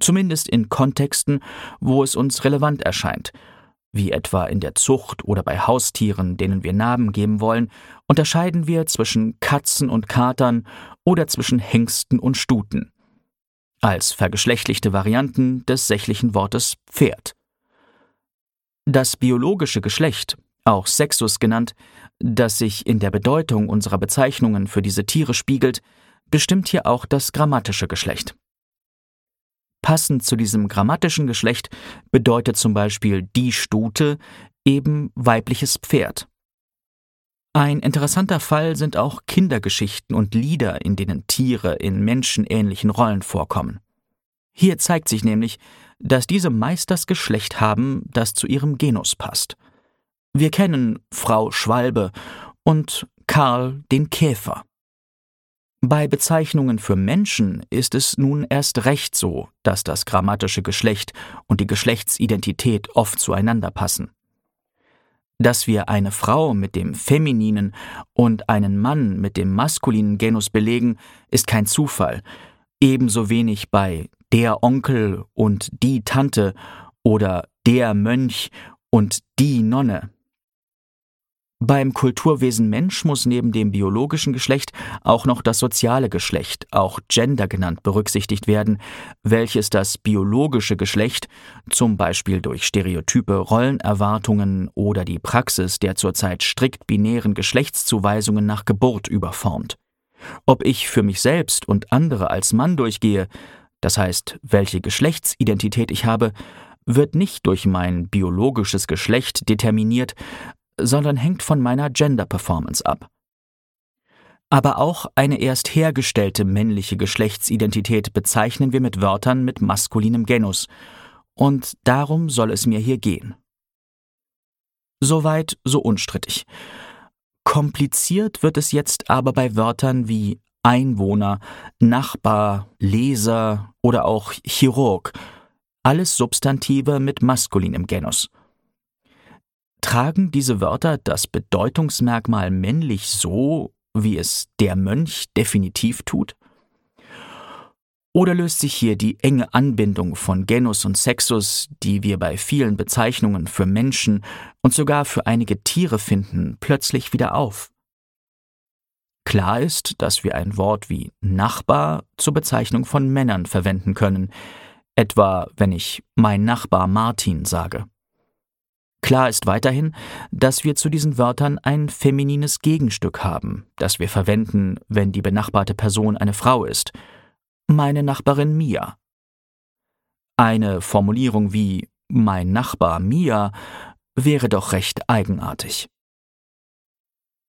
Zumindest in Kontexten, wo es uns relevant erscheint, wie etwa in der Zucht oder bei Haustieren, denen wir Namen geben wollen, unterscheiden wir zwischen Katzen und Katern oder zwischen Hengsten und Stuten, als vergeschlechtlichte Varianten des sächlichen Wortes Pferd. Das biologische Geschlecht, auch Sexus genannt, das sich in der Bedeutung unserer Bezeichnungen für diese Tiere spiegelt, bestimmt hier auch das grammatische Geschlecht. Passend zu diesem grammatischen Geschlecht bedeutet zum Beispiel die Stute eben weibliches Pferd. Ein interessanter Fall sind auch Kindergeschichten und Lieder, in denen Tiere in menschenähnlichen Rollen vorkommen. Hier zeigt sich nämlich, dass diese meist das Geschlecht haben, das zu ihrem Genus passt. Wir kennen Frau Schwalbe und Karl den Käfer. Bei Bezeichnungen für Menschen ist es nun erst recht so, dass das grammatische Geschlecht und die Geschlechtsidentität oft zueinander passen. Dass wir eine Frau mit dem femininen und einen Mann mit dem maskulinen Genus belegen, ist kein Zufall, ebenso wenig bei der Onkel und die Tante oder der Mönch und die Nonne. Beim Kulturwesen Mensch muss neben dem biologischen Geschlecht auch noch das soziale Geschlecht, auch Gender genannt, berücksichtigt werden, welches das biologische Geschlecht, zum Beispiel durch stereotype Rollenerwartungen oder die Praxis der zurzeit strikt binären Geschlechtszuweisungen nach Geburt überformt. Ob ich für mich selbst und andere als Mann durchgehe, das heißt, welche Geschlechtsidentität ich habe, wird nicht durch mein biologisches Geschlecht determiniert, sondern hängt von meiner Gender-Performance ab. Aber auch eine erst hergestellte männliche Geschlechtsidentität bezeichnen wir mit Wörtern mit maskulinem Genus, und darum soll es mir hier gehen. Soweit so unstrittig. Kompliziert wird es jetzt aber bei Wörtern wie Einwohner, Nachbar, Leser oder auch Chirurg, alles Substantive mit maskulinem Genus. Tragen diese Wörter das Bedeutungsmerkmal männlich so, wie es der Mönch definitiv tut? Oder löst sich hier die enge Anbindung von Genus und Sexus, die wir bei vielen Bezeichnungen für Menschen und sogar für einige Tiere finden, plötzlich wieder auf? Klar ist, dass wir ein Wort wie Nachbar zur Bezeichnung von Männern verwenden können, etwa wenn ich mein Nachbar Martin sage. Klar ist weiterhin, dass wir zu diesen Wörtern ein feminines Gegenstück haben, das wir verwenden, wenn die benachbarte Person eine Frau ist. Meine Nachbarin Mia. Eine Formulierung wie mein Nachbar Mia wäre doch recht eigenartig.